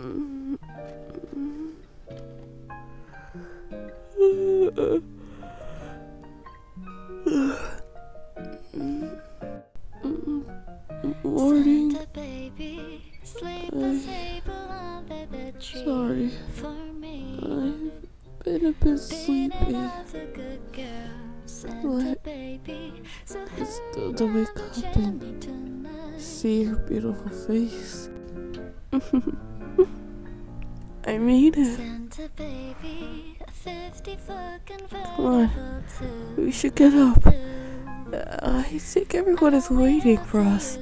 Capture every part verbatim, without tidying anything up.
Mm. Morning. I, sorry, I've been a bit sleepy, but it's still to wake up and see your beautiful face. I made it. Come on, we should get up. I think everyone is waiting for us.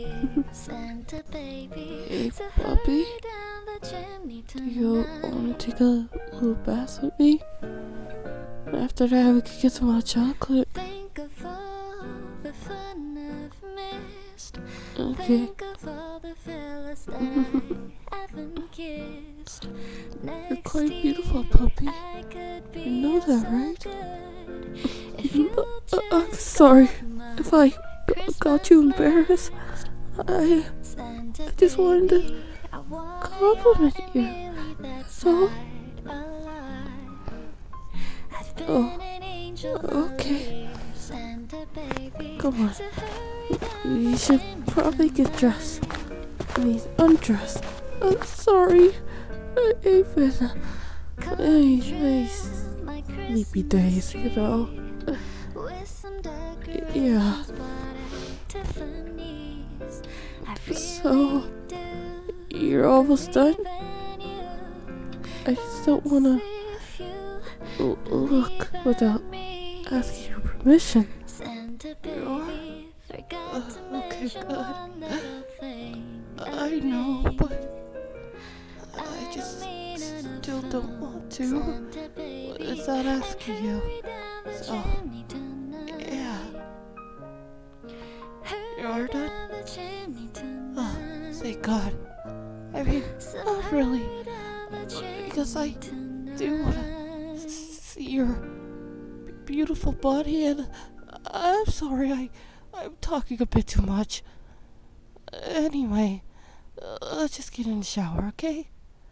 Hey, puppy, do you want to take a little bath with me? After that, we could get some hot chocolate. Okay. You're quite beautiful, puppy. You know that, right? uh, I'm sorry if I g- got you embarrassed. I, I just wanted to compliment you. So, oh, okay. Come on. You should probably get dressed. I mean, undressed. I'm sorry. I- I've been very, very sleepy days, you know. Yeah. So, you're almost done? I just don't wanna l- look without asking your permission. You're, uh, okay, good. I know, but I just still don't want to without asking you. So, yeah. You're done? Oh, thank God. I mean, not really. Because I do want to see your b- beautiful body, and I'm sorry, I, I'm talking a bit too much. Anyway, uh, let's just get in the shower, okay?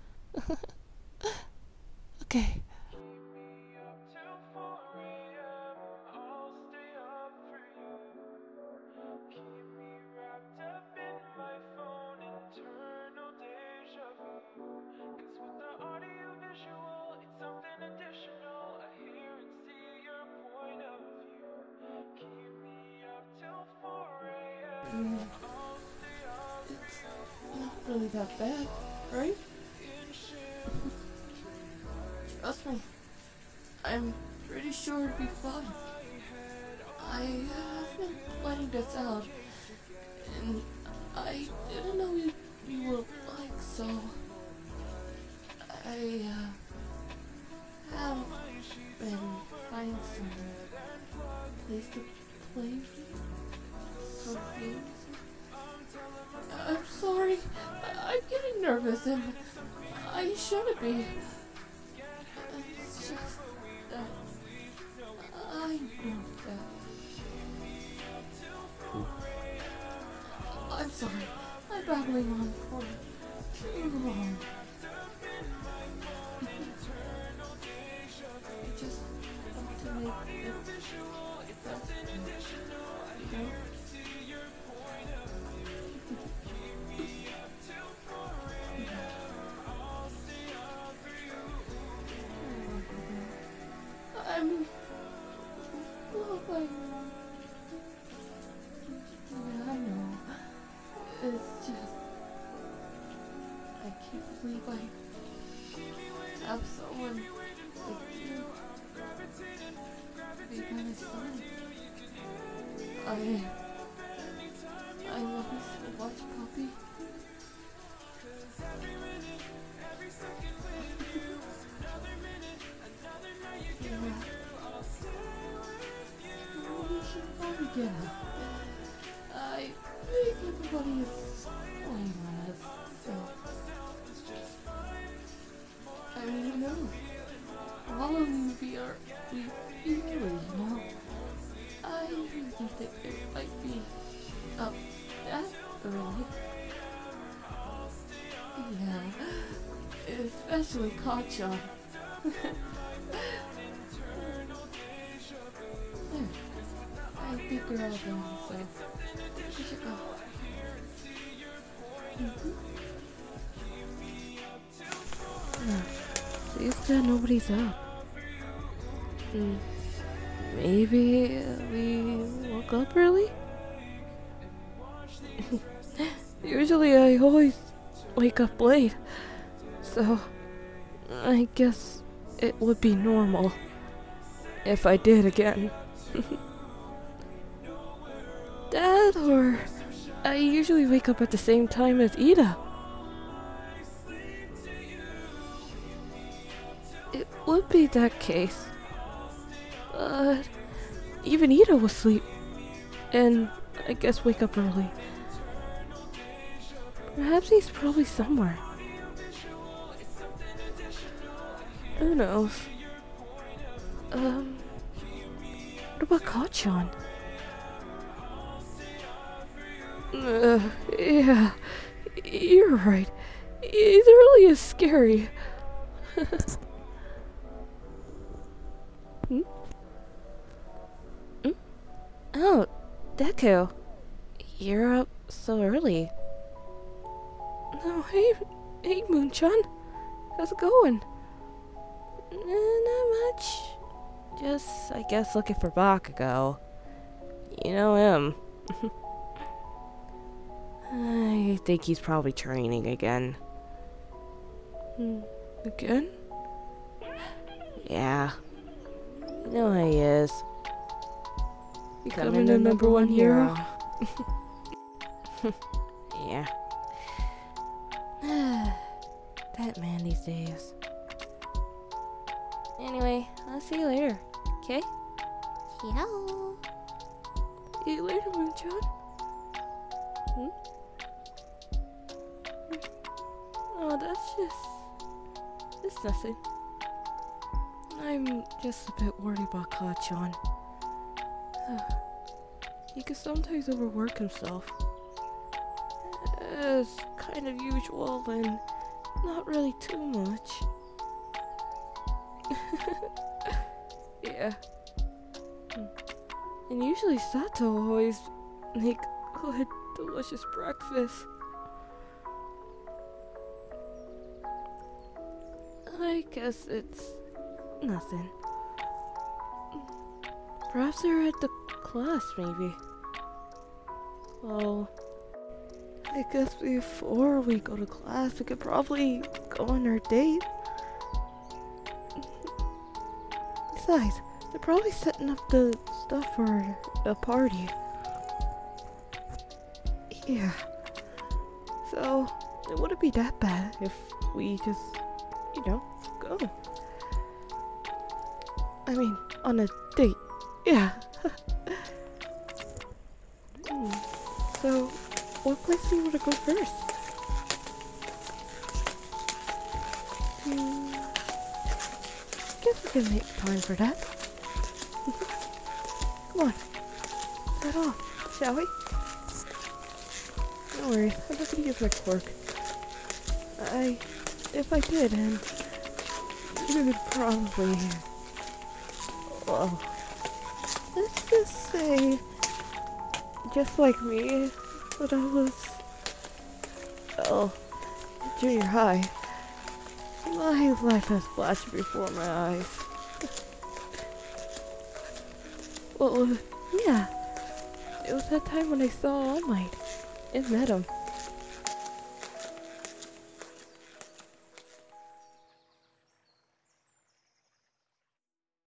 Okay. Mm, it's not really that bad, right? Trust me, I'm pretty sure it'd be fun. I have been planning this out, and I didn't know you, you were like so. I uh, have been finding some place to play some games. I'm sorry, I'm getting nervous, and I shouldn't be. It's just that I know that. I'm sorry, I'm babbling on for too long. I just want to make it best, you know? I'm loving. Yeah, I know. It's just I can't believe I have someone like you to be by my side. I I love you so much, puppy. Yeah. We should probably get up. I think everybody is waiting on us, so I mean, who knows? How long we are we be here, you know? I really think it might be up that early. Yeah. especially Kacha. There. I think we're all done, so we should go. Mm-hmm. Uh, seems that nobody's up. Mm. Maybe we woke up early? Usually I always wake up late, so I guess it would be normal if I did again. That, or I usually wake up at the same time as Ida. It would be that case. But even Ida was asleep, and I guess wake up early. Perhaps he's probably somewhere. Who knows? Um, what about Kacchan? Uh, yeah, you're right. He really is scary. Hmm? Hmm? Oh, Deku. You're up so early. Oh, hey, hey, Moonchan. How's it going? Uh, not much. Just, I guess, looking for Bakugo. You know him. I think he's probably training again. Hmm. Again? Yeah. You know how he is. Becoming the number one hero. Yeah. That man these days. Anyway, I'll see you later, okay? Yeah. See you later, Moonchan. Hmm? Oh, that's just... It's nothing. I'm just a bit worried about Kacchan. He can sometimes overwork himself. As kind of usual, and not really too much. Yeah. And usually Sato always make good, delicious breakfast. I guess it's nothing. Perhaps they're at the class, maybe. Well, I guess before we go to class, we could probably go on our date. Besides, they're probably setting up the stuff for a party. Yeah. So, it wouldn't be that bad if we just, you know, go. I mean, on a date. Yeah. hmm. So, what place do you want to go first? Hmm. Guess we can make time for that. Come on. Set off, shall we? No worries, I'm not gonna use my quirk. I... If I did, and... You would probably... Well... Let's just say... Just like me, when I was... Well... Junior high... My life has flashed before my eyes. Well, uh, yeah. It was that time when I saw All Might and met him.